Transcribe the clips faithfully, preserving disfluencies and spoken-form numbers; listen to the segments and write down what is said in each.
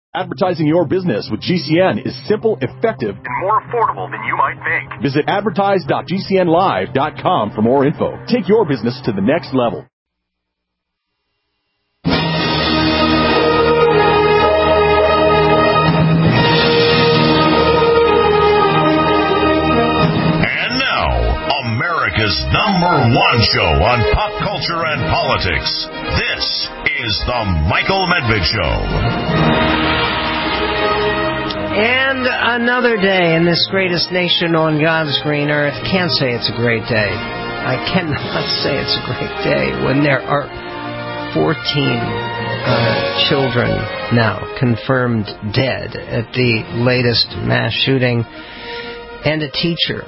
Advertising your business with G C N is simple, effective, and more affordable than you might think. Visit advertise dot g c n live dot com for more info. Take your business to the next level. And now, America's number one show on pop culture and politics. This is The Michael Medved Show. And another day in this greatest nation on God's green earth. Can't say it's a great day. I cannot say it's a great day when there are fourteen uh, children now confirmed dead at the latest mass shooting, and a teacher.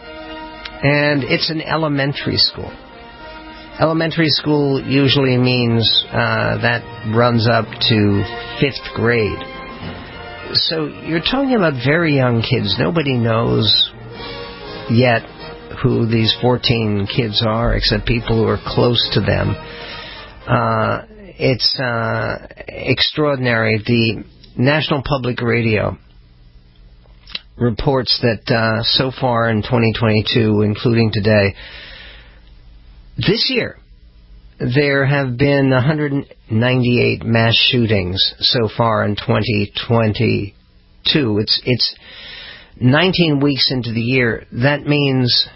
And it's an elementary school. Elementary school usually means uh, that runs up to fifth grade. So you're talking about very young kids. Nobody knows yet who these fourteen kids are, except people who are close to them. Uh, it's uh, extraordinary. The National Public Radio reports that uh, so far in twenty twenty-two, including today, this year, there have been one hundred ninety-eight mass shootings so far in twenty twenty-two. It's it's nineteen weeks into the year. That means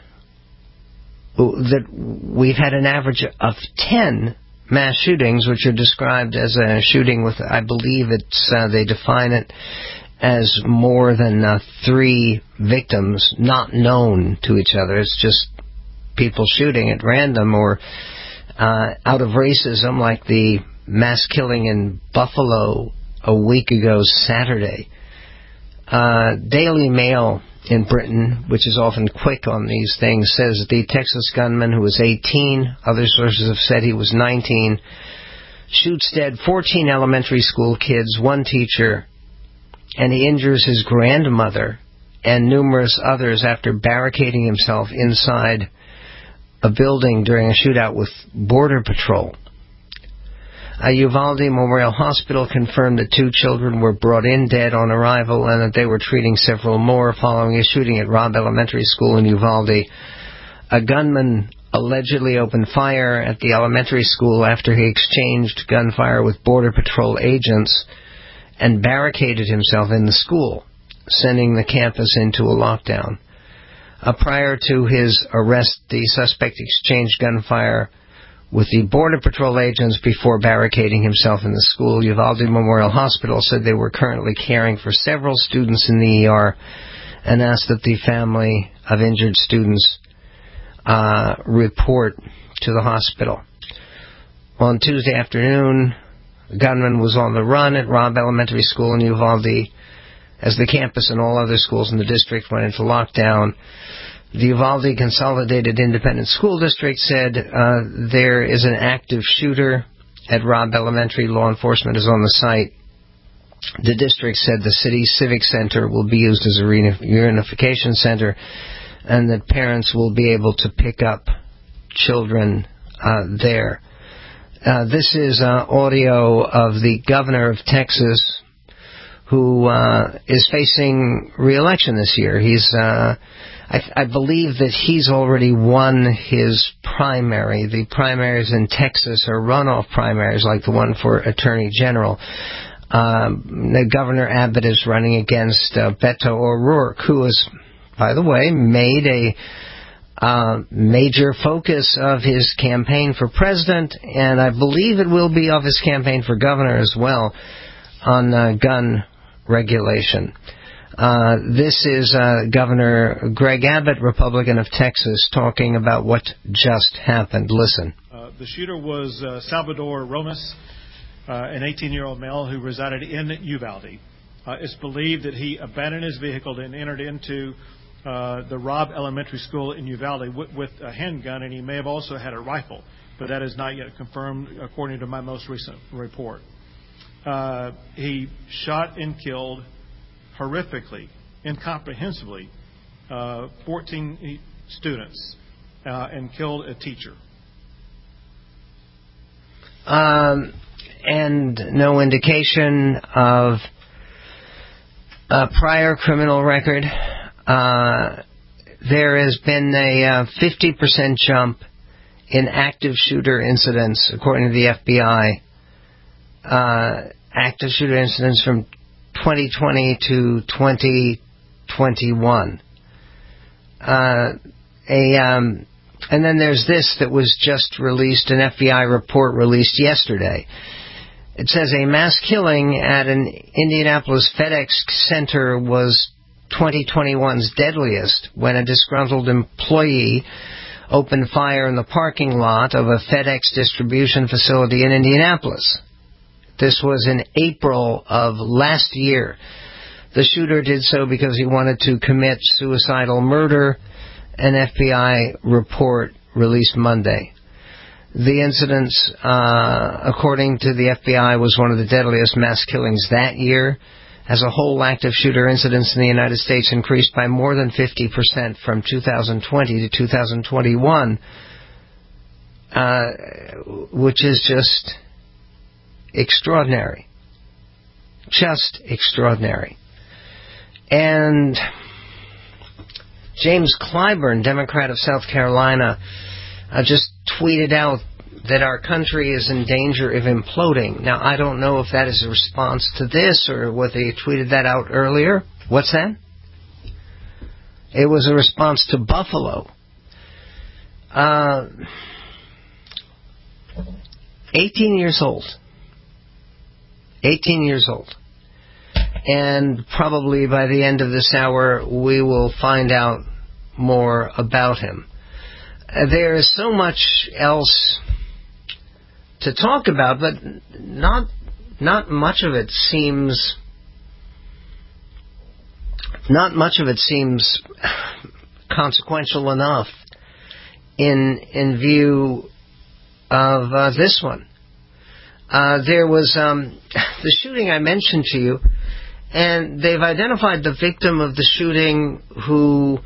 that we've had an average of ten mass shootings, which are described as a shooting with, I believe it's uh, they define it as more than uh, three victims not known to each other. It's just people shooting at random or Uh, out of racism, like the mass killing in Buffalo a week ago Saturday. Uh, Daily Mail in Britain, which is often quick on these things, says the Texas gunman, who was eighteen, other sources have said he was nineteen, shoots dead fourteen elementary school kids, one teacher, and he injures his grandmother and numerous others after barricading himself inside a building during a shootout with Border Patrol. Uh, Uvalde Memorial Hospital confirmed that two children were brought in dead on arrival and that they were treating several more following a shooting at Robb Elementary School in Uvalde. A gunman allegedly opened fire at the elementary school after he exchanged gunfire with Border Patrol agents and barricaded himself in the school, sending the campus into a lockdown. Uh, prior to his arrest, the suspect exchanged gunfire with the Border Patrol agents before barricading himself in the school. Uvalde Memorial Hospital said they were currently caring for several students in the E R and asked that the family of injured students uh, report to the hospital. On Tuesday afternoon, the gunman was on the run at Robb Elementary School in Uvalde as the campus and all other schools in the district went into lockdown. The Uvalde Consolidated Independent School District said uh, there is an active shooter at Robb Elementary. Law enforcement is on the site. The district said the city's civic center will be used as a reunification center and that parents will be able to pick up children uh, there. Uh, this is uh, audio of the governor of Texas, who uh, is facing re-election this year. He's, uh, I, I believe that he's already won his primary. The primaries in Texas are runoff primaries, like the one for Attorney General. Um, Governor Abbott is running against uh, Beto O'Rourke, who has, by the way, made a uh, major focus of his campaign for president, and I believe it will be of his campaign for governor as well, on uh, gun regulation. Uh, this is uh, Governor Greg Abbott, Republican of Texas, talking about what just happened. Listen. Uh, the shooter was uh, Salvador Romas, uh, an eighteen-year-old male who resided in Uvalde. Uh, it's believed that he abandoned his vehicle and entered into uh, the Robb Elementary School in Uvalde with, with a handgun, and he may have also had a rifle, but that is not yet confirmed according to my most recent report. Uh, he shot and killed horrifically, incomprehensibly, uh, fourteen students uh, and killed a teacher. Um, and no indication of a prior criminal record. Uh, there has been a uh, fifty percent jump in active shooter incidents, according to the F B I. Uh, active shooter incidents from twenty twenty to twenty twenty-one. Uh, a um, and then there's this that was just released, an F B I report released yesterday. It says a mass killing at an Indianapolis FedEx center was twenty twenty-one's deadliest when a disgruntled employee opened fire in the parking lot of a FedEx distribution facility in Indianapolis. This was in April of last year. The shooter did so because he wanted to commit suicidal murder, an F B I report released Monday. The incident, uh, according to the F B I, was one of the deadliest mass killings that year. As a whole, active shooter incidents in the United States increased by more than fifty percent from two thousand twenty to two thousand twenty-one, uh, which is just extraordinary. Just extraordinary. And James Clyburn, Democrat of South Carolina, uh, just tweeted out that our country is in danger of imploding. Now, I don't know if that is a response to this or whether he tweeted that out earlier. What's that? It was a response to Buffalo. Uh, eighteen years old. eighteen years old. And probably by the end of this hour, we will find out more about him. Uh, there is so much else to talk about, but not not much of it seems not much of it seems consequential enough in in view of uh, this one. Uh, there was um, the shooting I mentioned to you, and they've identified the victim of the shooting, who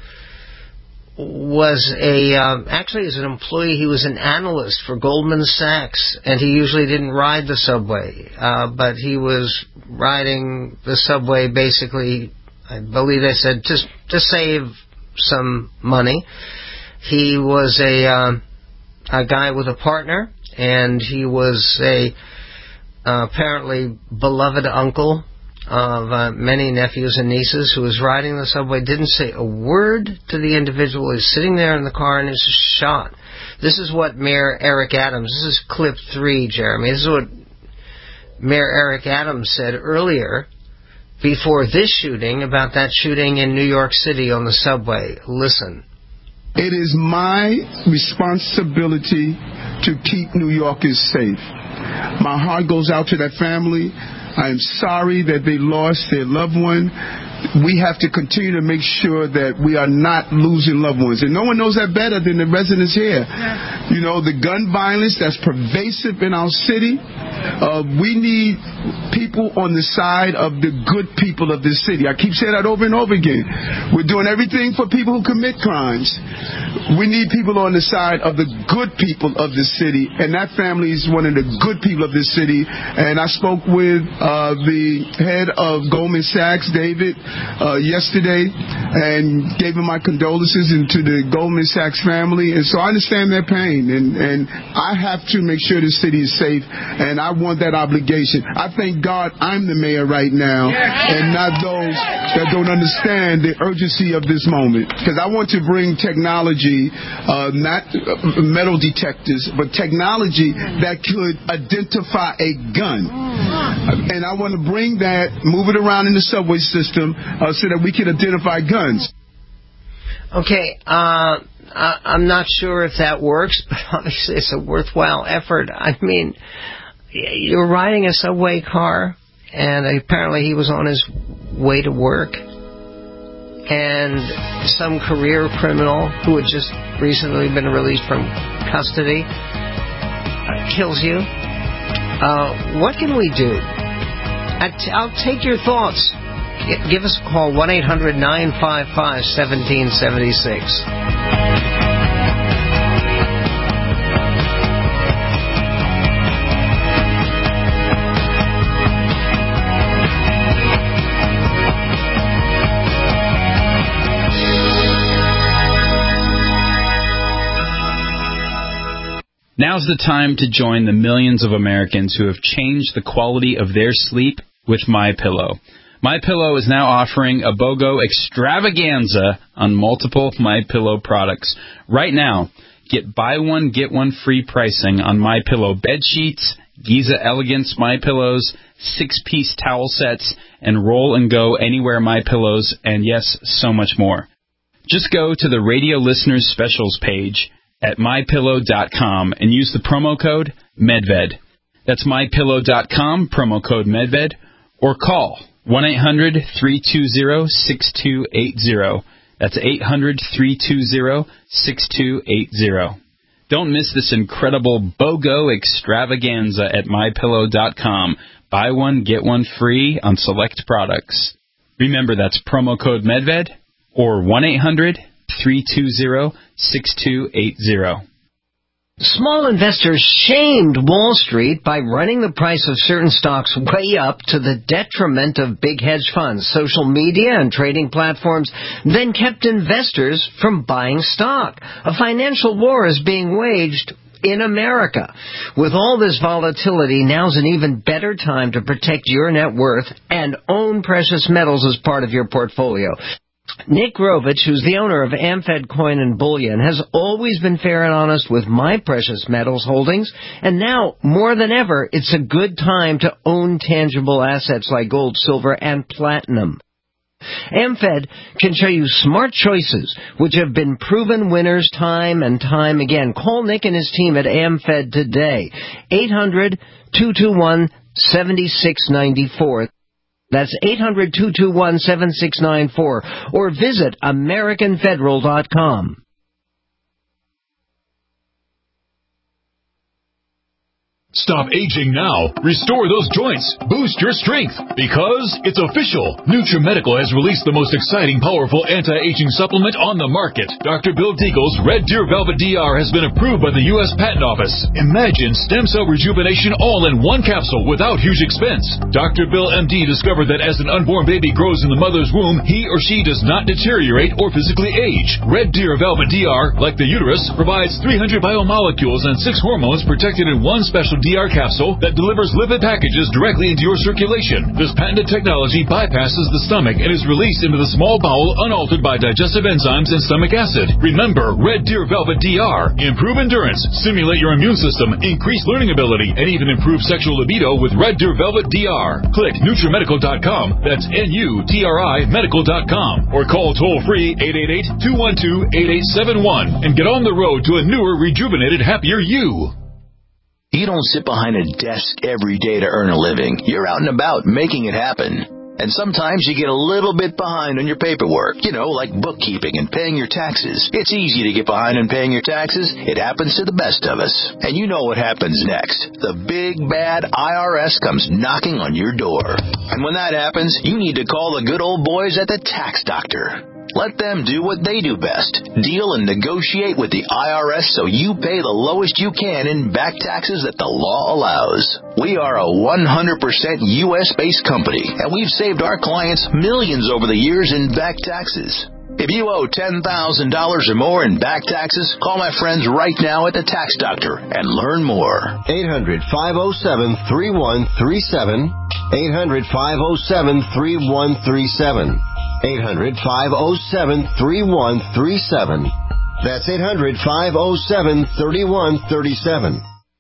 was a um, actually as an employee. He was an analyst for Goldman Sachs, and he usually didn't ride the subway, uh, but he was riding the subway basically, I believe they said, just to save some money. He was a um, a guy with a partner, and he was a uh, apparently beloved uncle of uh, many nephews and nieces, who was riding the subway, didn't say a word to the individual. He was sitting there in the car and is shot. This is what Mayor Eric Adams, this is clip three, Jeremy, this is what Mayor Eric Adams said earlier before this shooting about that shooting in New York City on the subway. Listen. It is my responsibility to keep New Yorkers safe. My heart goes out to that family. I am sorry that they lost their loved one. We have to continue to make sure that we are not losing loved ones. And no one knows that better than the residents here. You know, the gun violence that's pervasive in our city. Uh, we need people on the side of the good people of this city. I keep saying that over and over again. We're doing everything for people who commit crimes. We need people on the side of the good people of this city. And that family is one of the good people of this city. And I spoke with uh, the head of Goldman Sachs, David, Uh, yesterday, and gave him my condolences and to the Goldman Sachs family. And so I understand their pain, and, and I have to make sure the city is safe, and I want that obligation. I thank God I'm the mayor right now, and not those that don't understand the urgency of this moment, because I want to bring technology, uh, not metal detectors, but technology that could identify a gun. And I want to bring that, move it around in the subway system, Uh, so that we can identify guns. Okay, uh, I, I'm not sure if that works, but obviously it's a worthwhile effort. I mean, you're riding a subway car, and apparently he was on his way to work, and some career criminal who had just recently been released from custody uh, kills you. Uh, what can we do? I t- I'll take your thoughts. Give us a call, one eight hundred nine five five one seven seven six. Now's the time to join the millions of Americans who have changed the quality of their sleep with MyPillow. MyPillow is now offering a BOGO extravaganza on multiple MyPillow products. Right now, get buy one, get one free pricing on MyPillow bed sheets, Giza Elegance MyPillows, six-piece towel sets, and Roll and Go Anywhere MyPillows, and yes, so much more. Just go to the Radio Listeners Specials page at my pillow dot com and use the promo code MEDVED. That's my pillow dot com, promo code MEDVED, or call one eight hundred, three two zero, six two eight zero. That's eight hundred, three two zero, six two eight zero. Don't miss this incredible BOGO extravaganza at my pillow dot com. Buy one, get one free on select products. Remember, that's promo code MEDVED or one eight hundred, three two zero, six two eight zero. Small investors shamed Wall Street by running the price of certain stocks way up to the detriment of big hedge funds. Social media and trading platforms then kept investors from buying stock. A financial war is being waged in America. With all this volatility, now's an even better time to protect your net worth and own precious metals as part of your portfolio. Nick Grovich, who's the owner of AmFed Coin and Bullion, has always been fair and honest with my precious metals holdings, and now, more than ever, it's a good time to own tangible assets like gold, silver, and platinum. AmFed can show you smart choices, which have been proven winners time and time again. Call Nick and his team at AmFed today, eight hundred, two two one, seven six nine four. That's eight hundred, two two one, seven six nine four, or visit American Federal dot com. Stop aging now. Restore those joints. Boost your strength. Because it's official. NutriMedical has released the most exciting, powerful anti-aging supplement on the market. Doctor Bill Deagle's Red Deer Velvet D R has been approved by the U S Patent Office. Imagine stem cell rejuvenation all in one capsule without huge expense. Doctor Bill M D discovered that as an unborn baby grows in the mother's womb, he or she does not deteriorate or physically age. Red Deer Velvet D R, like the uterus, provides three hundred biomolecules and six hormones protected in one special D R capsule that delivers lipid packages directly into your circulation. This patented technology bypasses the stomach and is released into the small bowel unaltered by digestive enzymes and stomach acid. Remember, Red Deer Velvet D R. Improve endurance, stimulate your immune system, increase learning ability, and even improve sexual libido with Red Deer Velvet D R. Click NutriMedical dot com. That's N U T R I medical dot com. Or call toll-free eight eight eight, two one two, eight eight seven one and get on the road to a newer, rejuvenated, happier you. You don't sit behind a desk every day to earn a living. You're out and about making it happen. And sometimes you get a little bit behind on your paperwork, you know, like bookkeeping and paying your taxes. It's easy to get behind on paying your taxes. It happens to the best of us. And you know what happens next. The big, bad I R S comes knocking on your door. And when that happens, you need to call the good old boys at the Tax Doctor. Let them do what they do best. Deal and negotiate with the I R S so you pay the lowest you can in back taxes that the law allows. We are a one hundred percent U S-based company, and we've saved our clients millions over the years in back taxes. If you owe ten thousand dollars or more in back taxes, call my friends right now at the Tax Doctor and learn more. eight hundred, five oh seven, three one three seven. eight hundred, five oh seven, three one three seven. eight hundred, five oh seven, three one three seven. That's eight hundred, five oh seven, three one three seven.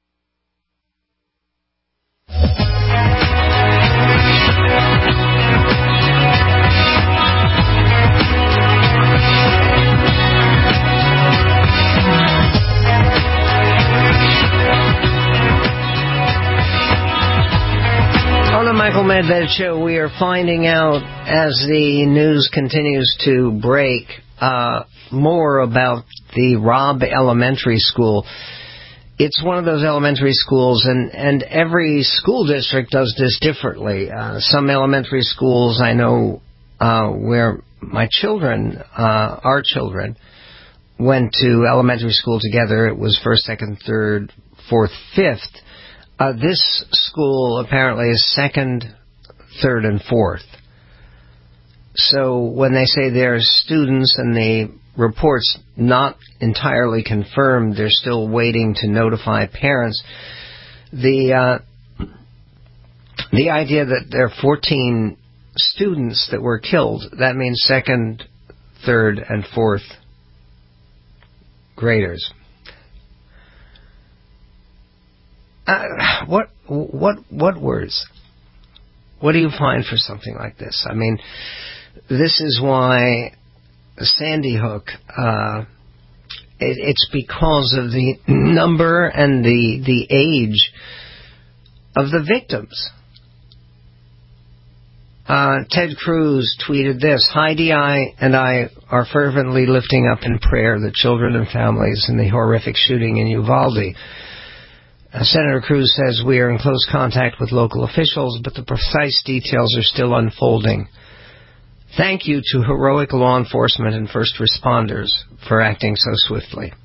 On the Michael Medved Show, we are finding out, as the news continues to break, uh, more about the Robb Elementary School. It's one of those elementary schools, and, and every school district does this differently. Uh, some elementary schools I know uh, where my children, uh, our children, went to elementary school together. It was first, second, third, fourth, fifth. Uh, this school apparently is second, third, and fourth. So when they say there's students and the report's not entirely confirmed, they're still waiting to notify parents. The uh, the idea that there are fourteen students that were killed, that means second, third, and fourth graders. Uh, what what what words? What do you find for something like this? I mean, this is why Sandy Hook. Uh, it, it's because of the number and the the age of the victims. Uh, Ted Cruz tweeted this: Heidi I and I are fervently lifting up in prayer the children and families in the horrific shooting in Uvalde. Uh, Senator Cruz says we are in close contact with local officials, but the precise details are still unfolding. Thank you to heroic law enforcement and first responders for acting so swiftly.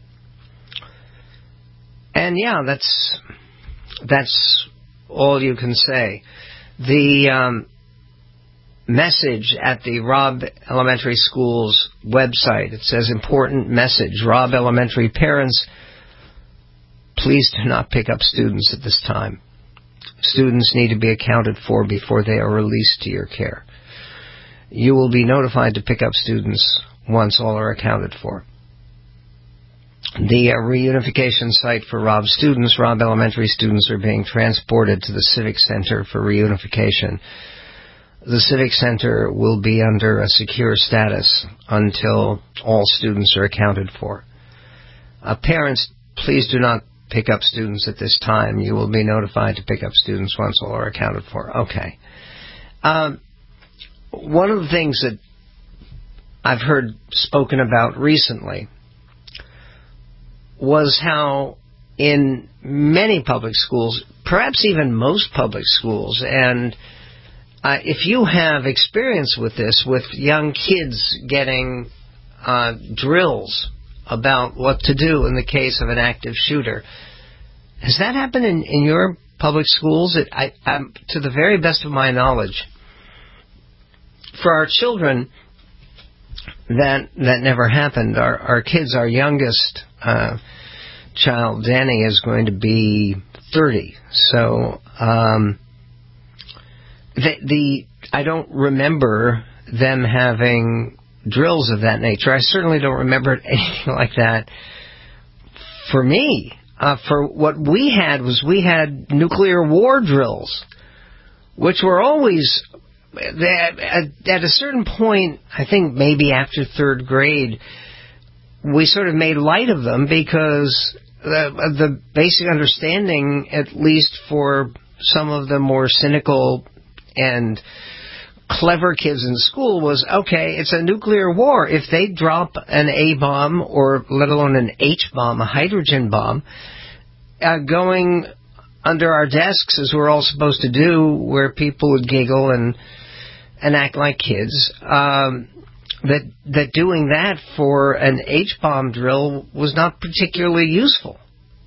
And yeah, that's that's all you can say. The um, message at the Robb Elementary School's website, it says, important message, Robb Elementary parents, please do not pick up students at this time. Students need to be accounted for before they are released to your care. You will be notified to pick up students once all are accounted for. The uh, reunification site for Robb students, Robb Elementary students, are being transported to the Civic Center for reunification. The Civic Center will be under a secure status until all students are accounted for. Uh, parents, please do not pick up students at this time. You will be notified to pick up students once all are accounted for. Okay. Um, one of the things that I've heard spoken about recently was how in many public schools, perhaps even most public schools, and uh, if you have experience with this, with young kids getting uh, drills about what to do in the case of an active shooter. Has that happened in, in your public schools? It, I, I'm, to the very best of my knowledge, for our children, that that never happened. Our, our kids, our youngest uh, child, Danny, is going to be thirty. So um, the, the I don't remember them having drills of that nature. I certainly don't remember anything like that for me. Uh, for what we had was we had nuclear war drills, which were always, at, at a certain point, I think maybe after third grade, we sort of made light of them because the, the basic understanding, at least for some of the more cynical and clever kids in school, was, okay, it's a nuclear war. If they drop an A-bomb, or let alone an H-bomb, a hydrogen bomb, uh, going under our desks, as we're all supposed to do, where people would giggle and and act like kids, um, that that doing that for an H-bomb drill was not particularly useful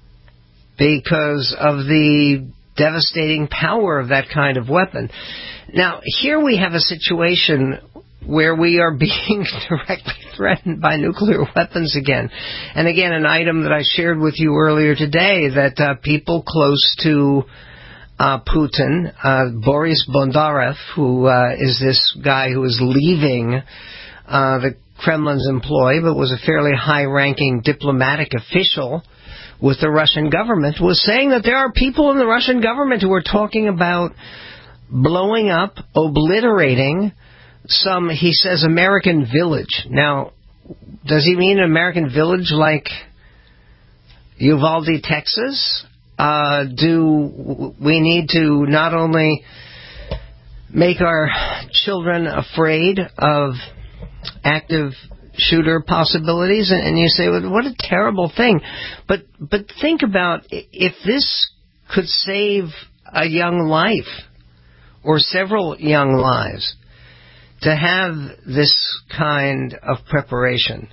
because of the devastating power of that kind of weapon. Now, here we have a situation where we are being directly threatened by nuclear weapons again. And again, an item that I shared with you earlier today, that uh, people close to uh, Putin, uh, Boris Bondarev, who uh, is this guy who is leaving uh, the Kremlin's employ, but was a fairly high-ranking diplomatic official with the Russian government, was saying that there are people in the Russian government who are talking about blowing up, obliterating some, he says, American village. Now, does he mean an American village like Uvalde, Texas? Uh, do we need to not only make our children afraid of active shooter possibilities? And, and you say, well, what a terrible thing. But, but think about if this could save a young life, or several young lives, to have this kind of preparation.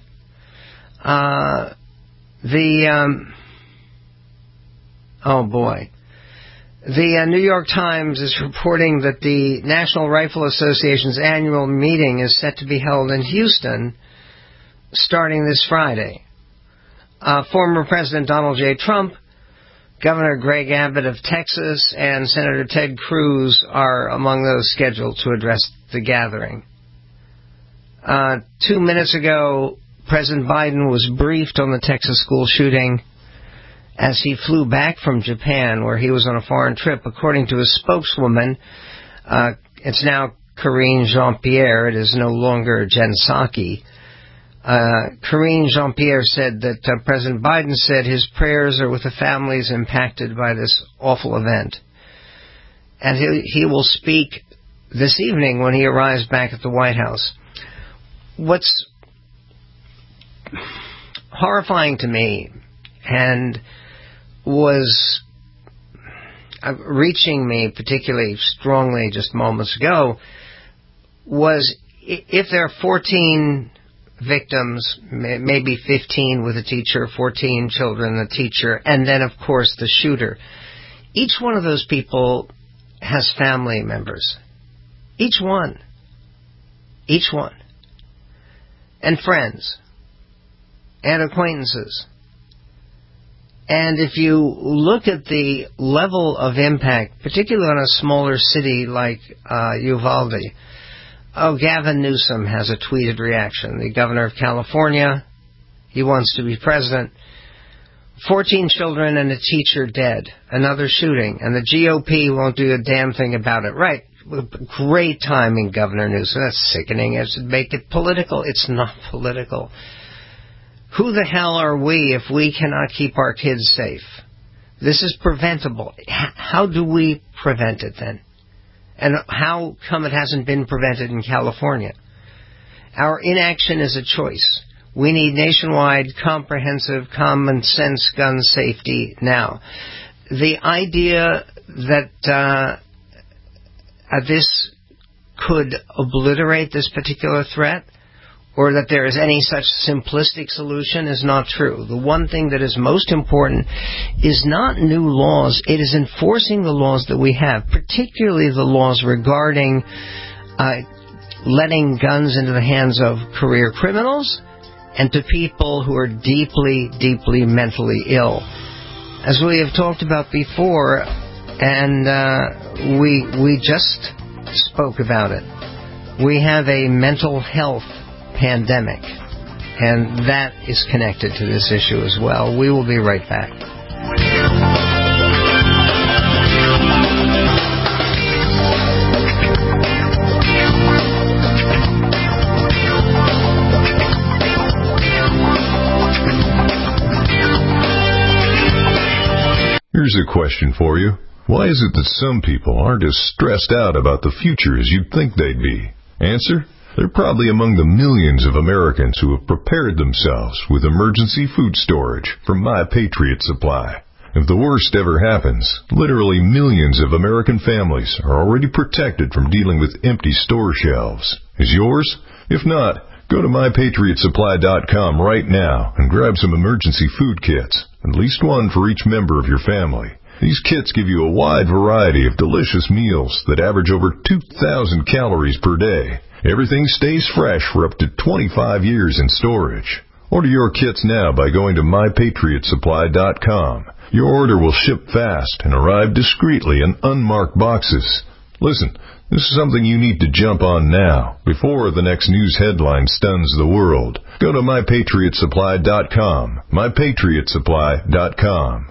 Uh, the, um, oh boy, The uh, New York Times is reporting that the National Rifle Association's annual meeting is set to be held in Houston starting this Friday. Uh, former President Donald J. Trump, Governor Greg Abbott of Texas, and Senator Ted Cruz are among those scheduled to address the gathering. Uh, two minutes ago, President Biden was briefed on the Texas school shooting as he flew back from Japan, where he was on a foreign trip. According to his spokeswoman, uh, it's now Karine Jean-Pierre. It is no longer Jen Psaki. Uh, Karine Jean-Pierre said that uh, President Biden said his prayers are with the families impacted by this awful event. And he, he will speak this evening when he arrives back at the White House. What's horrifying to me and was uh, reaching me particularly strongly just moments ago was if there are fourteen victims, maybe fifteen with a teacher, fourteen children, the teacher, and then, of course, the shooter. Each one of those people has family members. Each one. Each one. And friends. And acquaintances. And if you look at the level of impact, particularly on a smaller city like uh, Uvalde, oh, Gavin Newsom has a tweeted reaction. The governor of California, he wants to be president. Fourteen children and a teacher dead. Another shooting. And the G O P won't do a damn thing about it. Right. Great timing, Governor Newsom. That's sickening. It's make it political. It's not political. Who the hell are we if we cannot keep our kids safe? This is preventable. How do we prevent it then? And how come it hasn't been prevented in California? Our inaction is a choice. We need nationwide, comprehensive, common sense gun safety now. The idea that uh, uh, this could obliterate this particular threat, or that there is any such simplistic solution, is not true. The one thing that is most important is not new laws. It is enforcing the laws that we have, particularly the laws regarding uh, letting guns into the hands of career criminals and to people who are deeply, deeply mentally ill. As we have talked about before, and uh, we we just spoke about it, we have a mental health pandemic, and that is connected to this issue as well. We will be right back. Here's a question for you. Why is it that some people aren't as stressed out about the future as you'd think they'd be? Answer: they're probably among the millions of Americans who have prepared themselves with emergency food storage from My Patriot Supply. If the worst ever happens, literally millions of American families are already protected from dealing with empty store shelves. Is yours? If not, go to my patriot supply dot com right now and grab some emergency food kits, at least one for each member of your family. These kits give you a wide variety of delicious meals that average over two thousand calories per day. Everything stays fresh for up to twenty-five years in storage. Order your kits now by going to my patriot supply dot com. Your order will ship fast and arrive discreetly in unmarked boxes. Listen, this is something you need to jump on now, before the next news headline stuns the world. Go to my patriot supply dot com. my patriot supply dot com.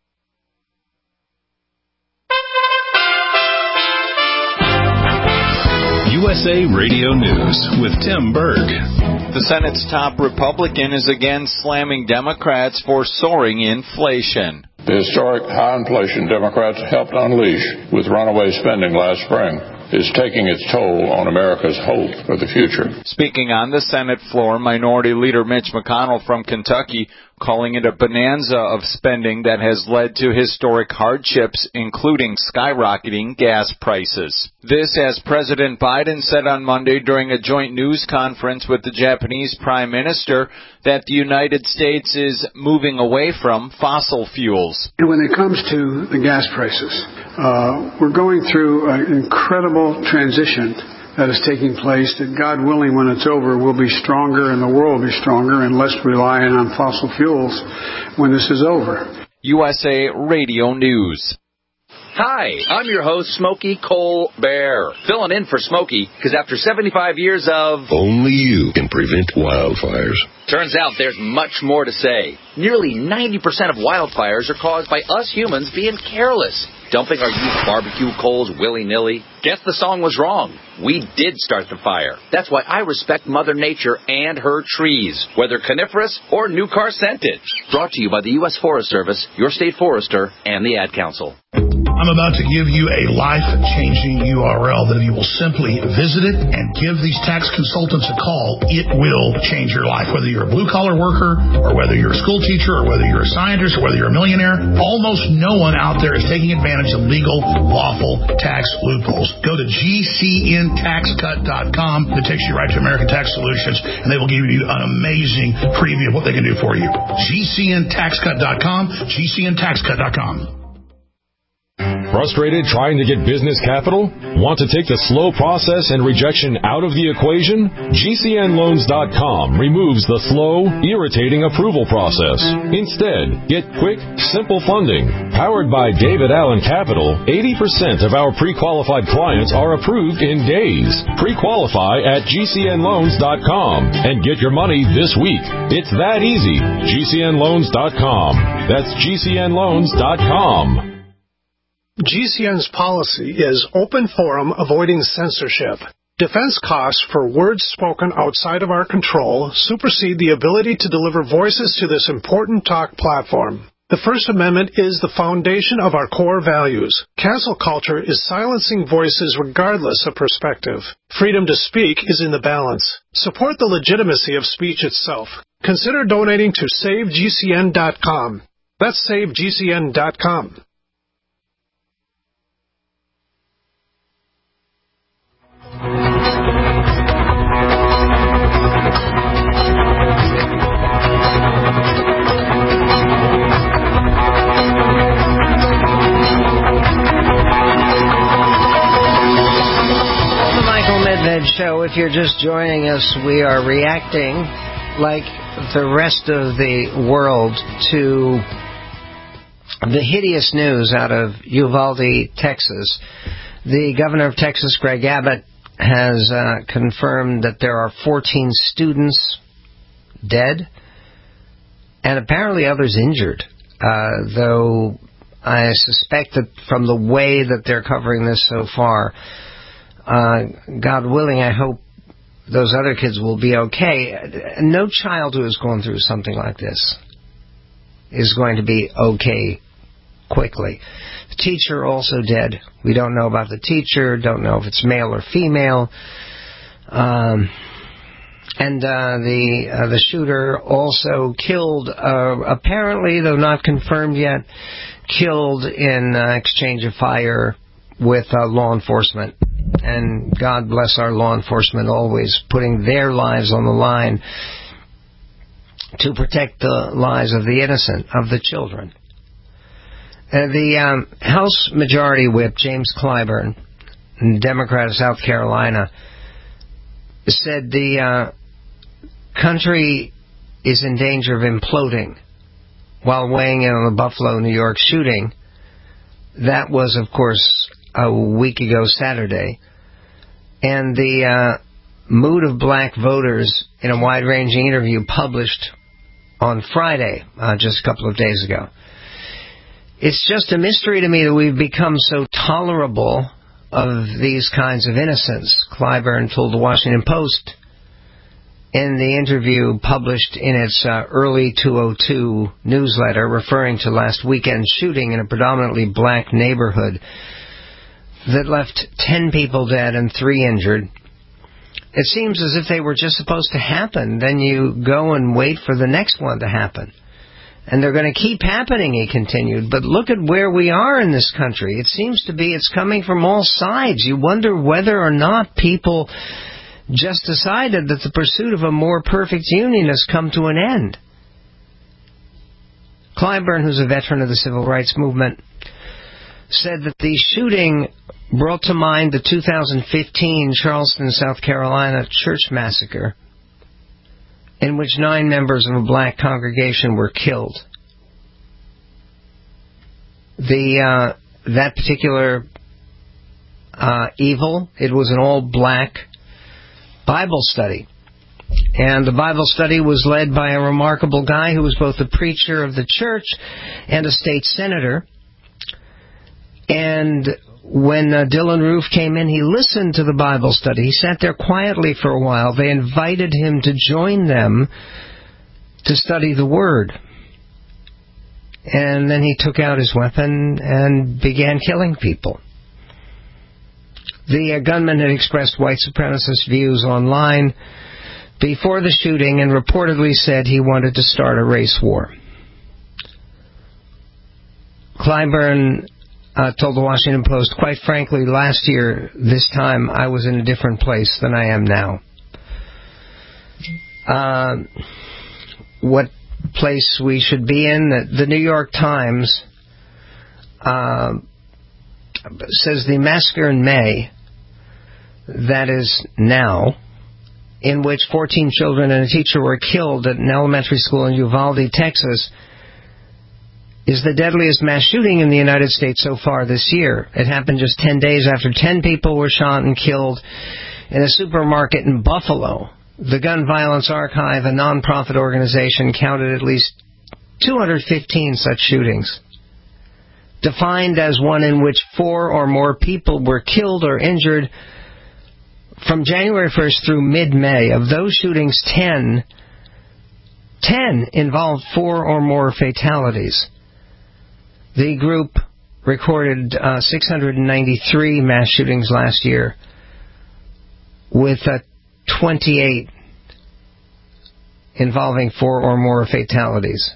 U S A Radio News with Tim Berg. The Senate's top Republican is again slamming Democrats for soaring inflation. The historic high inflation Democrats helped unleash with runaway spending last spring is taking its toll on America's hope for the future. Speaking on the Senate floor, Minority Leader Mitch McConnell from Kentucky calling it a bonanza of spending that has led to historic hardships, including skyrocketing gas prices. This, as President Biden said on Monday during a joint news conference with the Japanese Prime Minister, that the United States is moving away from fossil fuels. When it comes to the gas prices, uh, we're going through an incredible transition that is taking place, that God willing, when it's over, we'll be stronger and the world will be stronger and less reliant on fossil fuels when this is over. U S A Radio News. Hi, I'm your host, Smokey Colbert, filling in for Smokey, because after seventy-five years of... Only you can prevent wildfires. Turns out there's much more to say. Nearly ninety percent of wildfires are caused by us humans being careless, dumping our used barbecue coals willy-nilly. Guess the song was wrong. We did start the fire. That's why I respect Mother Nature and her trees, whether coniferous or new car scented. Brought to you by the U S Forest Service, your state forester, and the Ad Council. I'm about to give you a life-changing U R L that if you will simply visit it and give these tax consultants a call, it will change your life. Whether you're a blue-collar worker or whether you're a school teacher or whether you're a scientist or whether you're a millionaire, almost no one out there is taking advantage of legal, lawful tax loopholes. Go to G C N tax cut dot com. It takes you right to American Tax Solutions, and they will give you an amazing preview of what they can do for you. G C N tax cut dot com, G C N tax cut dot com. Frustrated trying to get business capital? Want to take the slow process and rejection out of the equation? G C N loans dot com removes the slow, irritating approval process. Instead, get quick, simple funding. Powered by David Allen Capital, eighty percent of our pre-qualified clients are approved in days. Pre-qualify at G C N loans dot com and get your money this week. It's that easy. G C N loans dot com. That's G C N loans dot com. G C N's policy is open forum, avoiding censorship. Defense costs for words spoken outside of our control supersede the ability to deliver voices to this important talk platform. The First Amendment is the foundation of our core values. Cancel culture is silencing voices regardless of perspective. Freedom to speak is in the balance. Support the legitimacy of speech itself. Consider donating to save G C N dot com. That's save G C N dot com. Show. If you're just joining us, we are reacting, like the rest of the world, to the hideous news out of Uvalde, Texas. The governor of Texas, Greg Abbott, has uh, confirmed that there are fourteen students dead and apparently others injured, uh, though I suspect that from the way that they're covering this so far, Uh, God willing, I hope those other kids will be okay. No child who has gone through something like this is going to be okay quickly. The teacher also dead. We don't know about the teacher, don't know if it's male or female. Um, and uh, the uh, the shooter also killed, uh, apparently, though not confirmed yet, killed in uh, exchange of fire with uh, law enforcement. And God bless our law enforcement, always putting their lives on the line to protect the lives of the innocent, of the children. Uh, the um, House Majority Whip, James Clyburn, Democrat of South Carolina, said the uh, country is in danger of imploding while weighing in on the Buffalo, New York shooting. That was, of course, a week ago Saturday. And the uh, mood of black voters in a wide-ranging interview published on Friday, uh, just a couple of days ago. It's just a mystery to me that we've become so tolerable of these kinds of innocence, Clyburn told the Washington Post in the interview published in its uh, early two oh two newsletter, referring to last weekend's shooting in a predominantly black neighborhood that left ten people dead and three injured. It seems as if they were just supposed to happen. Then you go and wait for the next one to happen. And they're going to keep happening, he continued. But look at where we are in this country. It seems to be it's coming from all sides. You wonder whether or not people just decided that the pursuit of a more perfect union has come to an end. Clyburn, who's a veteran of the civil rights movement, said that the shooting brought to mind the two thousand fifteen Charleston, South Carolina church massacre, in which nine members of a black congregation were killed. The uh, that particular uh, evil, it was an all-black Bible study. And the Bible study was led by a remarkable guy who was both a preacher of the church and a state senator. And when uh, Dylan Roof came in, he listened to the Bible study. He sat there quietly for a while. They invited him to join them to study the Word. And then he took out his weapon and began killing people. The uh, gunman had expressed white supremacist views online before the shooting and reportedly said he wanted to start a race war. Clyburn uh, told the Washington Post, quite frankly, last year, this time, I was in a different place than I am now. Uh, what place we should be in? The New York Times uh, says the massacre in May, that is now, in which fourteen children and a teacher were killed at an elementary school in Uvalde, Texas, is the deadliest mass shooting in the United States so far this year. It happened just ten days after ten people were shot and killed in a supermarket in Buffalo. The Gun Violence Archive, a non-profit organization, counted at least two hundred fifteen such shootings, defined as one in which four or more people were killed or injured. From January first through mid-May, of those shootings, ten, ten involved four or more fatalities. The group recorded uh, six hundred ninety-three mass shootings last year, with uh, twenty-eight involving four or more fatalities.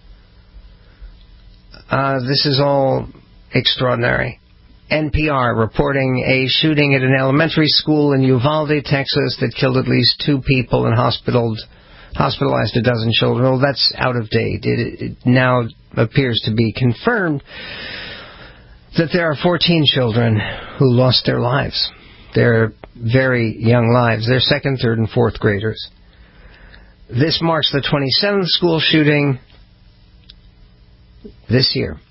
Uh, this is all extraordinary. N P R reporting a shooting at an elementary school in Uvalde, Texas, that killed at least two people and hospitalized a dozen children. Well, that's out of date. It, it now appears to be confirmed that there are fourteen children who lost their lives. They're very young lives. They're second, third, and fourth graders. This marks the twenty-seventh school shooting this year.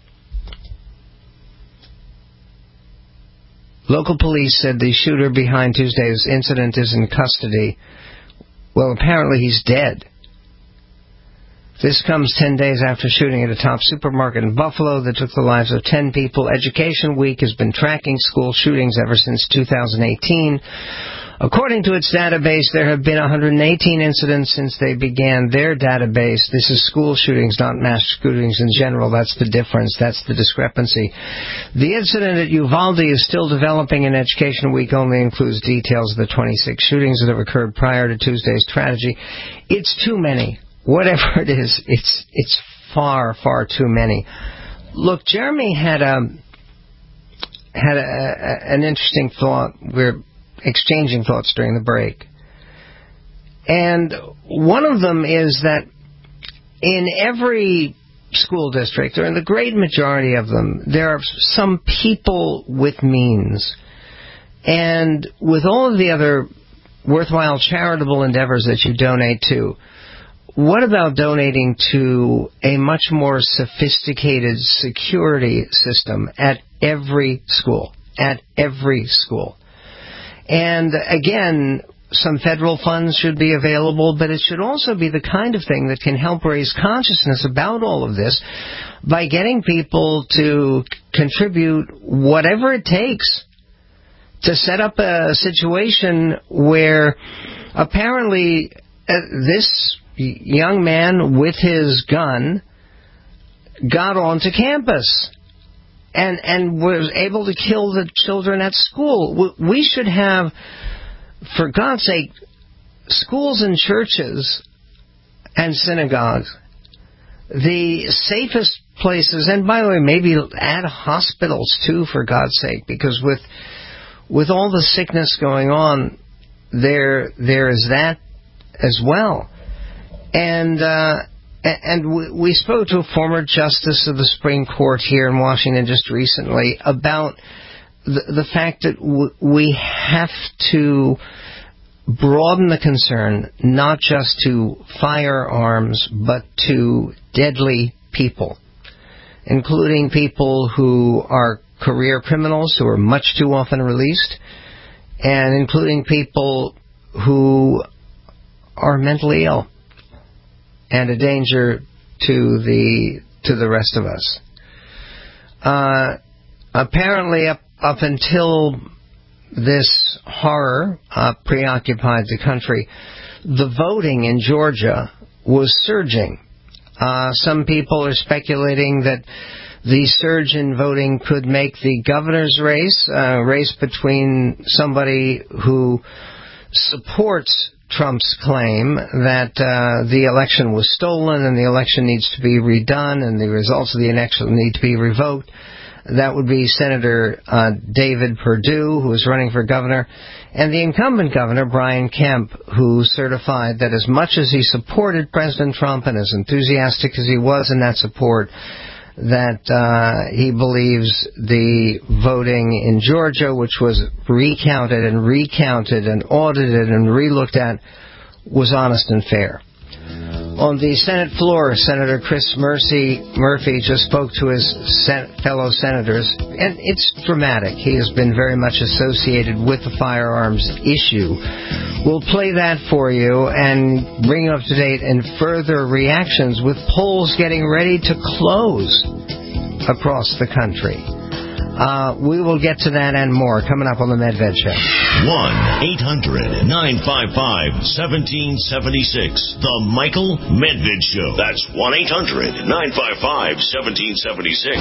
Local police said the shooter behind Tuesday's incident is in custody. Well, apparently he's dead. This comes ten days after shooting at a top supermarket in Buffalo that took the lives of ten people. Education Week has been tracking school shootings ever since two thousand eighteen. According to its database, there have been one hundred eighteen incidents since they began their database. This is school shootings, not mass shootings in general. That's the difference. That's the discrepancy. The incident at Uvalde is still developing, and Education Week only includes details of the twenty-six shootings that have occurred prior to Tuesday's tragedy. It's too many. Whatever it is, it's it's far, far too many. Look, Jeremy had a had a, a, an interesting thought. We're exchanging thoughts during the break. And one of them is that in every school district, or in the great majority of them, there are some people with means. And with all of the other worthwhile charitable endeavors that you donate to, what about donating to a much more sophisticated security system at every school? At every school. And again, some federal funds should be available, but it should also be the kind of thing that can help raise consciousness about all of this by getting people to contribute whatever it takes to set up a situation where apparently uh, this young man with his gun got onto campus and and was able to kill the children at school. We should have, for God's sake, schools and churches and synagogues the safest places, and by the way, maybe add hospitals too, for God's sake, because with with all the sickness going on, there there is that as well. And uh, and we, we spoke to a former justice of the Supreme Court here in Washington just recently about the, the fact that w- we have to broaden the concern not just to firearms but to deadly people, including people who are career criminals who are much too often released, and including people who are mentally ill and a danger to the to the rest of us. Uh, apparently, up up until this horror uh, preoccupied the country, the voting in Georgia was surging. Uh, some people are speculating that the surge in voting could make the governor's race, a race between somebody who supports Trump's claim that uh, the election was stolen and the election needs to be redone and the results of the election need to be revoked. That would be Senator uh, David Perdue, who is running for governor, and the incumbent governor, Brian Kemp, who certified that as much as he supported President Trump and as enthusiastic as he was in that support, that uh, he believes the voting in Georgia, which was recounted and recounted and audited and relooked at, was honest and fair. On the Senate floor, Senator Chris Murphy, Murphy just spoke to his sen- fellow senators, and it's dramatic. He has been very much associated with the firearms issue. We'll play that for you and bring you up to date in further reactions with polls getting ready to close across the country. Uh, we will get to that and more coming up on the Medved Show. one eight hundred nine five five one seven seven six. The Michael Medved Show. That's one eight hundred nine five five one seven seven six.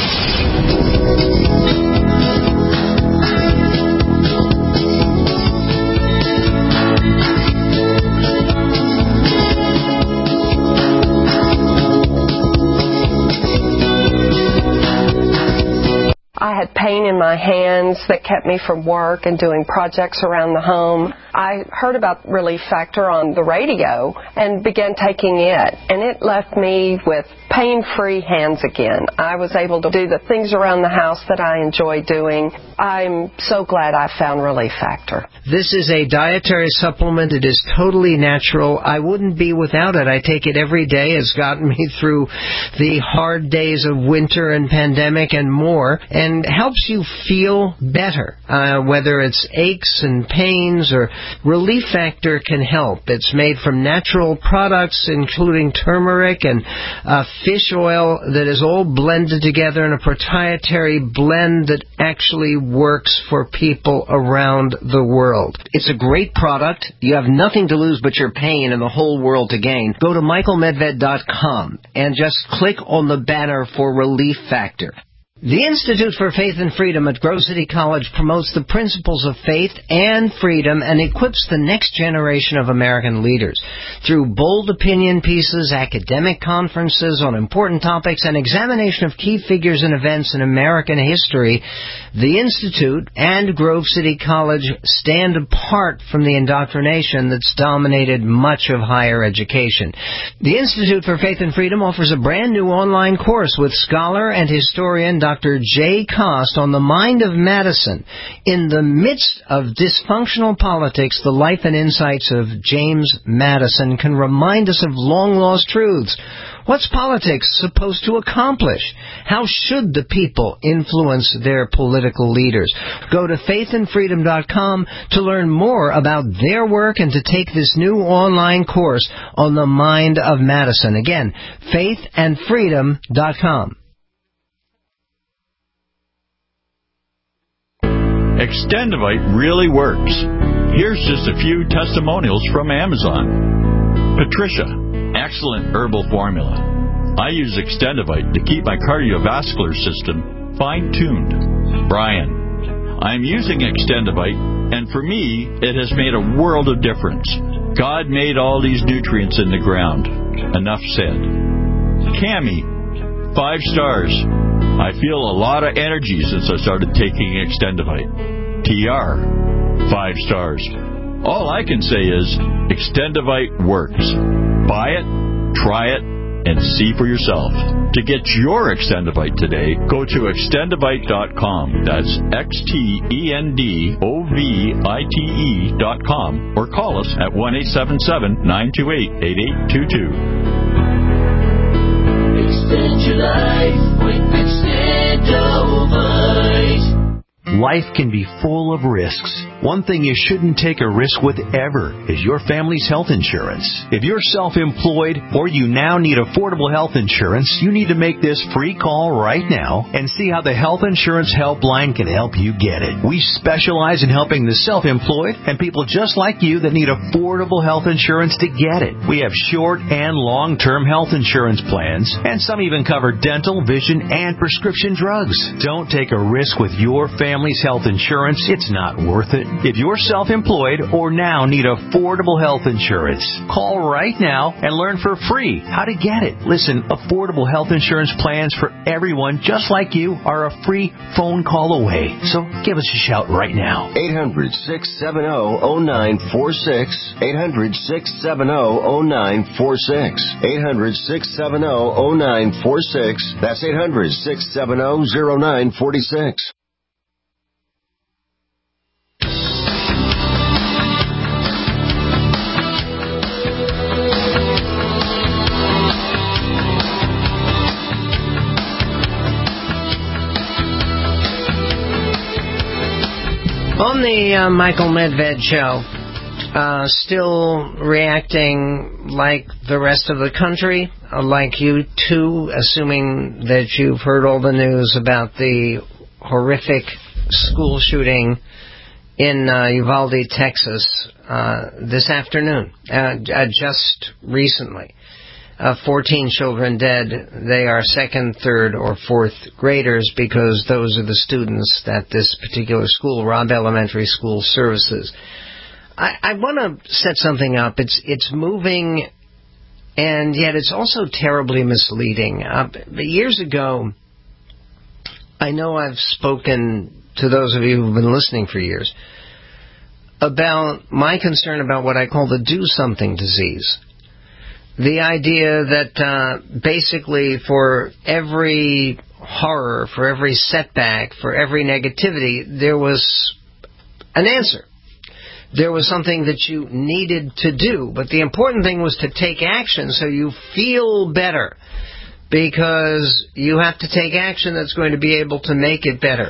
I had pain in my hands that kept me from work and doing projects around the home. I heard about Relief Factor on the radio and began taking it, and it left me with pain-free hands again. I was able to do the things around the house that I enjoy doing. I'm so glad I found Relief Factor. This is a dietary supplement. It is totally natural. I wouldn't be without it. I take it every day. It's gotten me through the hard days of winter and pandemic and more, and helps you feel better, uh, whether it's aches and pains or Relief Factor can help. It's made from natural products, including turmeric and uh, fish oil that is all blended together in a proprietary blend that actually works for people around the world. It's a great product. You have nothing to lose but your pain and the whole world to gain. Go to michael medved dot com and just click on the banner for Relief Factor. The Institute for Faith and Freedom at Grove City College promotes the principles of faith and freedom and equips the next generation of American leaders. Through bold opinion pieces, academic conferences on important topics, and examination of key figures and events in American history, the Institute and Grove City College stand apart from the indoctrination that's dominated much of higher education. The Institute for Faith and Freedom offers a brand new online course with scholar and historian Doctor Jay Cost on the mind of Madison. In the midst of dysfunctional politics, the life and insights of James Madison can remind us of long-lost truths. What's politics supposed to accomplish? How should the people influence their political leaders? Go to faith and freedom dot com to learn more about their work and to take this new online course on the mind of Madison. Again, faith and freedom dot com. Extendivite really works. Here's just a few testimonials from Amazon. Patricia, excellent herbal formula. I use Extendivite to keep my cardiovascular system fine-tuned. Brian, I'm using Extendivite, and for me, it has made a world of difference. God made all these nutrients in the ground. Enough said. Cami, five stars. I feel a lot of energy since I started taking Extendivite. T R, five stars. All I can say is Extendivite works. Buy it, try it, and see for yourself. To get your Extendivite today, go to extendivite dot com. That's X T E N D O V I T E dot com, or call us at one eight seven seven, nine two eight, eight eight two two. Extend your life with Extendivite. Life can be full of risks. One thing you shouldn't take a risk with ever is your family's health insurance. If you're self-employed or you now need affordable health insurance, you need to make this free call right now and see how the Health Insurance Helpline can help you get it. We specialize in helping the self-employed and people just like you that need affordable health insurance to get it. We have short and long-term health insurance plans, and some even cover dental, vision, and prescription drugs. Don't take a risk with your family's health insurance. It's not worth it. If you're self-employed or now need affordable health insurance, call right now and learn for free how to get it. Listen, affordable health insurance plans for everyone just like you are a free phone call away. So give us a shout right now. eight hundred, six seven zero, zero nine four six. eight hundred, six seven zero, zero nine four six. eight hundred, six seven zero, zero nine four six. That's eight hundred, six seven zero, zero nine four six. On the uh, Michael Medved show, uh, still reacting like the rest of the country, uh, like you too, assuming that you've heard all the news about the horrific school shooting in uh, Uvalde, Texas, uh, this afternoon, uh, uh, just recently. Uh, fourteen children dead. They are second, third, or fourth graders because those are the students that this particular school, Robb Elementary School, services. I, I want to set something up. It's it's moving, and yet it's also terribly misleading. Uh, years ago, I know I've spoken to those of you who've been listening for years about my concern about what I call the do something disease. The idea that uh, basically for every horror, for every setback, for every negativity, there was an answer. There was something that you needed to do. But the important thing was to take action so you feel better, because you have to take action that's going to be able to make it better.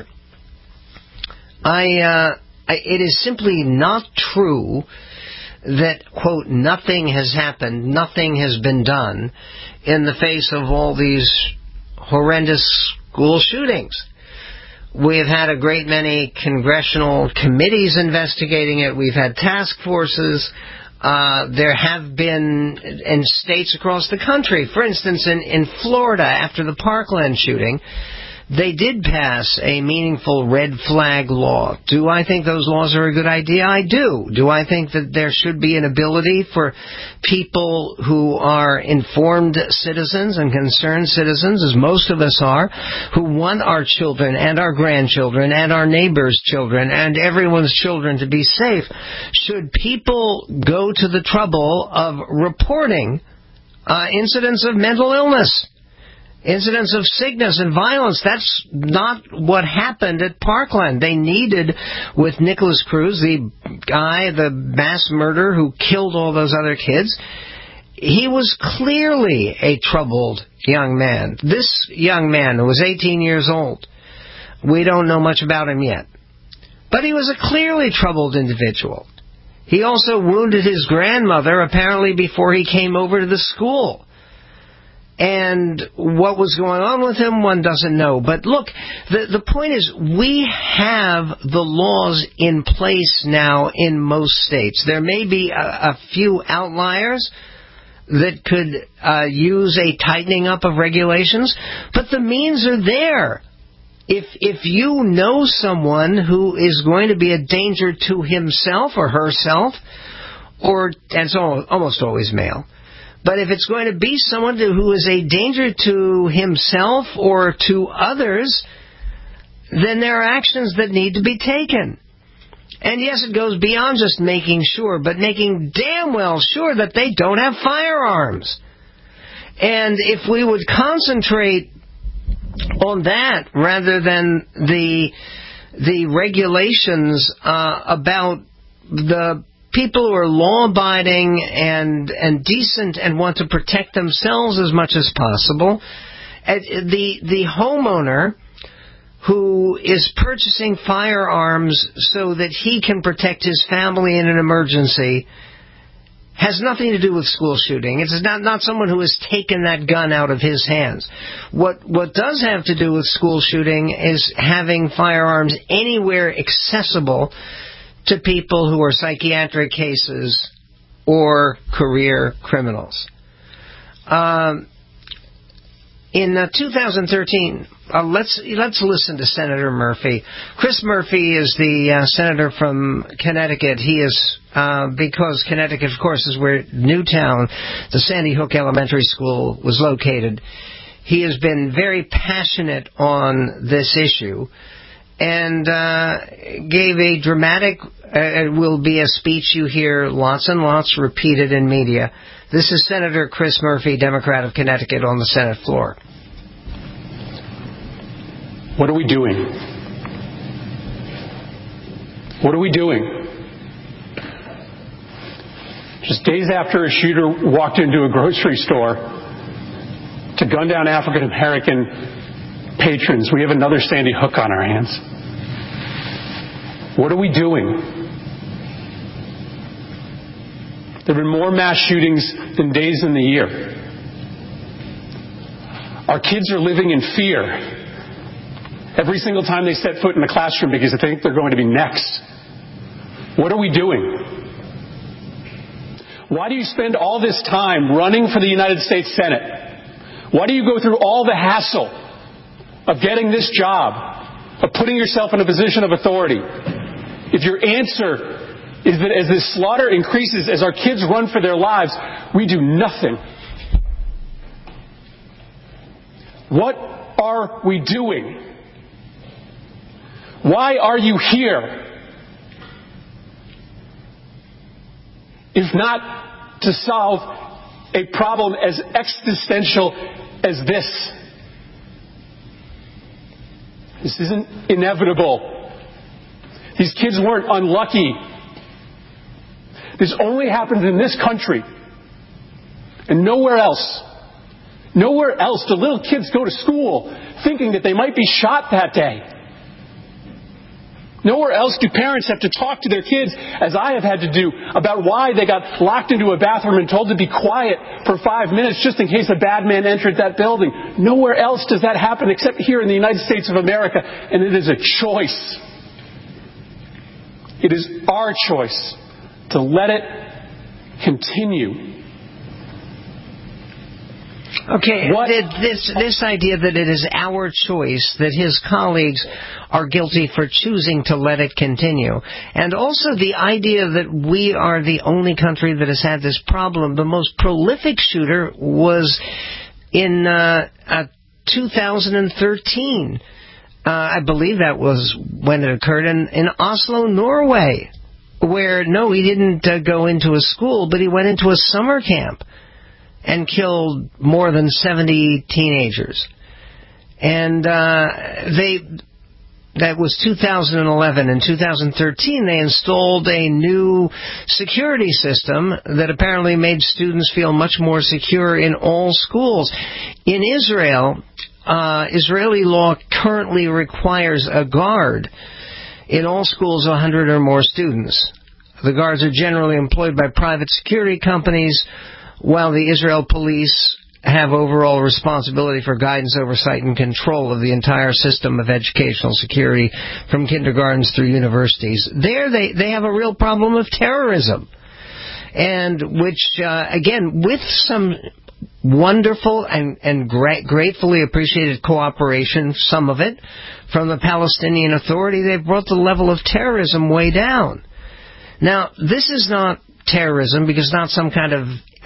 I, uh, I it is simply not true that, quote, nothing has happened, nothing has been done in the face of all these horrendous school shootings. We've had a great many congressional committees investigating it. We've had task forces. Uh, there have been in states across the country. For instance, in, in Florida, after the Parkland shooting, they did pass a meaningful red flag law. Do I think those laws are a good idea? I do. Do I think that there should be an ability for people who are informed citizens and concerned citizens, as most of us are, who want our children and our grandchildren and our neighbors' children and everyone's children to be safe, should people go to the trouble of reporting uh, incidents of mental illness? Incidents of sickness and violence? That's not what happened at Parkland. They needed, with Nicholas Cruz, the guy, the mass murderer who killed all those other kids, he was clearly a troubled young man. This young man who was eighteen years old, we don't know much about him yet. But he was a clearly troubled individual. He also wounded his grandmother, apparently before he came over to the school. And what was going on with him, one doesn't know. But look, the, the point is, we have the laws in place now in most states. There may be a, a few outliers that could uh, use a tightening up of regulations, but the means are there. If if you know someone who is going to be a danger to himself or herself, or and it's almost always male, But if it's going to be someone who is a danger to himself or to others, then there are actions that need to be taken. And yes, it goes beyond just making sure, but making damn well sure that they don't have firearms. And if we would concentrate on that rather than the the regulations uh, about the people who are law-abiding and and decent and want to protect themselves as much as possible, the the homeowner who is purchasing firearms so that he can protect his family in an emergency has nothing to do with school shooting. It's not, not someone who has taken that gun out of his hands. What what does have to do with school shooting is having firearms anywhere accessible to people who are psychiatric cases or career criminals. Um, in uh, two thousand thirteen, uh, let's let's listen to Senator Murphy. Chris Murphy is the uh, senator from Connecticut. He is uh, because Connecticut, of course, is where Newtown, the Sandy Hook Elementary School, was located. He has been very passionate on this issue and uh, gave a dramatic, uh, it will be a speech you hear lots and lots repeated in media. This is Senator Chris Murphy, Democrat of Connecticut, on the Senate floor. What are we doing? What are we doing? Just days after a shooter walked into a grocery store to gun down African American patrons, we have another Sandy Hook on our hands. What are we doing? There have been more mass shootings than days in the year. Our kids are living in fear every single time they set foot in the classroom because they think they're going to be next. What are we doing? Why do you spend all this time running for the United States Senate? Why do you go through all the hassle of getting this job, of putting yourself in a position of authority, if your answer is that as this slaughter increases, as our kids run for their lives, we do nothing? What are we doing? Why are you here? If not to solve a problem as existential as this. This isn't inevitable. These kids weren't unlucky. This only happens in this country and nowhere else. Nowhere else do little kids go to school thinking that they might be shot that day. Nowhere else do parents have to talk to their kids, as I have had to do, about why they got locked into a bathroom and told to be quiet for five minutes just in case a bad man entered that building. Nowhere else does that happen except here in the United States of America, and it is a choice. It is our choice to let it continue. Okay, what? this this idea that it is our choice, that his colleagues are guilty for choosing to let it continue, and also the idea that we are the only country that has had this problem. The most prolific shooter was in uh, uh, two thousand thirteen. Uh, I believe that was when it occurred in, in Oslo, Norway, where, no, he didn't uh, go into a school, but he went into a summer camp and killed more than seventy teenagers. And uh, they that was two thousand eleven. In two thousand thirteen, they installed a new security system that apparently made students feel much more secure in all schools. In Israel, uh, Israeli law currently requires a guard in all schools of one hundred or more students. The guards are generally employed by private security companies, while the Israel police have overall responsibility for guidance, oversight, and control of the entire system of educational security from kindergartens through universities. There they, they have a real problem of terrorism, and which, uh, again, with some wonderful and, and gra- gratefully appreciated cooperation, some of it, from the Palestinian Authority, they've brought the level of terrorism way down. Now, this is not terrorism because it's not some kind of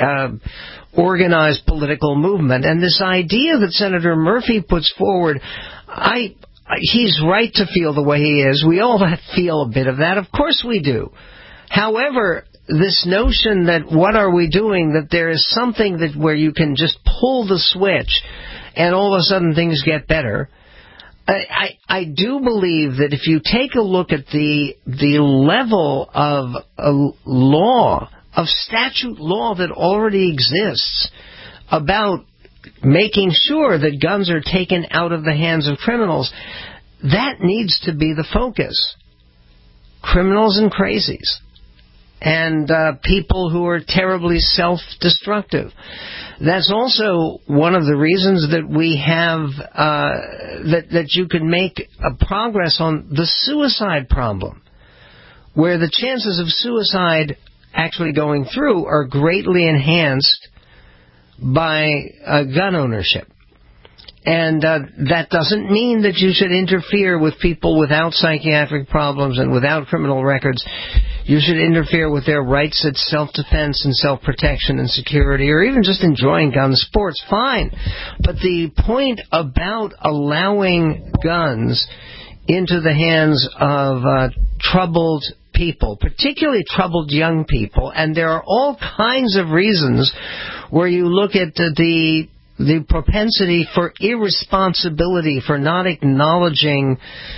uh, organized political movement. And this idea that Senator Murphy puts forward, I, he's right to feel the way he is. We all feel a bit of that. Of course we do. However, this notion that what are we doing, that there is something that where you can just pull the switch and all of a sudden things get better, I, I, I do believe that if you take a look at the the level of uh, law, of statute law that already exists about making sure that guns are taken out of the hands of criminals, that needs to be the focus. Criminals and crazies. And uh, people who are terribly self-destructive. That's also one of the reasons that we have, uh, that, that you can make a progress on the suicide problem, where the chances of suicide actually going through are greatly enhanced by uh, gun ownership. And uh, that doesn't mean that you should interfere with people without psychiatric problems and without criminal records. You should interfere with their rights at self-defense and self-protection and security, or even just enjoying gun sports, fine. But the point about allowing guns into the hands of uh, troubled people, particularly troubled young people, and there are all kinds of reasons where you look at the, the the propensity for irresponsibility, for not acknowledging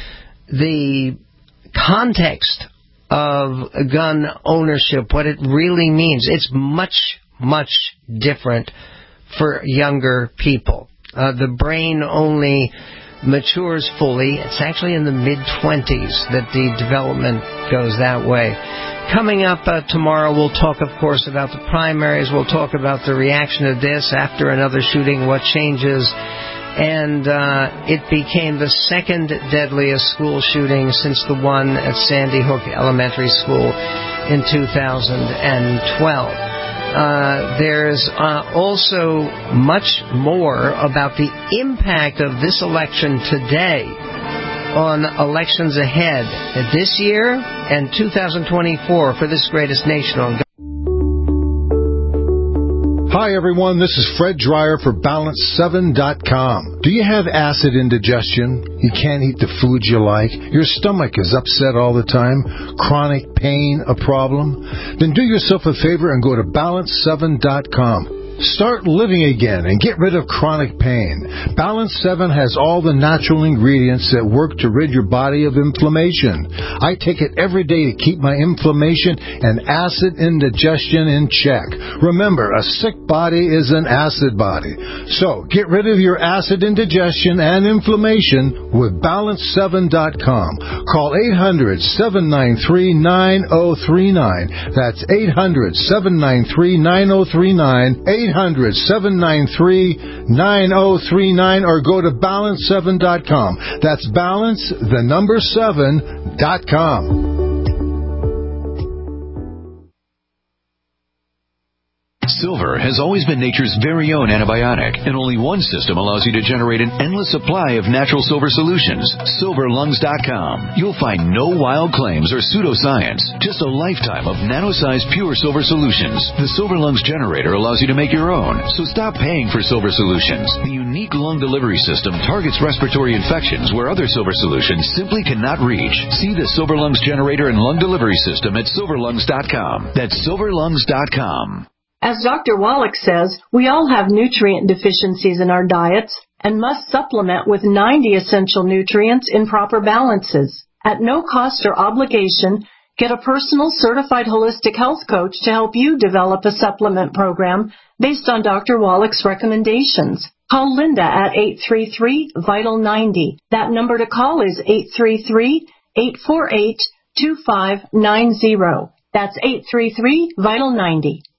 the context of gun ownership, what it really means. It's much, much different for younger people. Uh, the brain only matures fully. It's actually in the mid-twenties that the development goes that way. Coming up uh, tomorrow, we'll talk, of course, about the primaries. We'll talk about the reaction of this after another shooting, what changes. And uh, it became the second deadliest school shooting since the one at Sandy Hook Elementary School in two thousand twelve. Uh, there's uh, also much more about the impact of this election today on elections ahead this year and two thousand twenty-four for this greatest nation on. Hi everyone, this is Fred Dreyer for Balance seven dot com. Do you have acid indigestion? You can't eat the foods you like? Your stomach is upset all the time? Chronic pain a problem? Then do yourself a favor and go to Balance seven dot com. Start living again and get rid of chronic pain. Balance seven has all the natural ingredients that work to rid your body of inflammation. I take it every day to keep my inflammation and acid indigestion in check. Remember, a sick body is an acid body. So, get rid of your acid indigestion and inflammation with Balance seven dot com. Call eight hundred, seven nine three, nine oh three nine. That's eight hundred, seven nine three, nine oh three nine. eight hundred, seven nine three, nine oh three nine, or go to Balance seven dot com. That's Balance, the number seven, dot com. Silver has always been nature's very own antibiotic, and only one system allows you to generate an endless supply of natural silver solutions. silver lungs dot com. You'll find no wild claims or pseudoscience, just a lifetime of nano-sized pure silver solutions. The Silver Lungs generator allows you to make your own, so stop paying for silver solutions. The unique lung delivery system targets respiratory infections where other silver solutions simply cannot reach. See the Silver Lungs generator and lung delivery system at silver lungs dot com. That's silver lungs dot com. As Doctor Wallach says, we all have nutrient deficiencies in our diets and must supplement with ninety essential nutrients in proper balances. At no cost or obligation, get a personal certified holistic health coach to help you develop a supplement program based on Doctor Wallach's recommendations. Call Linda at eight three three, vital ninety. That number to call is eight three three, eight four eight, two five nine zero. That's eight three three, vital ninety.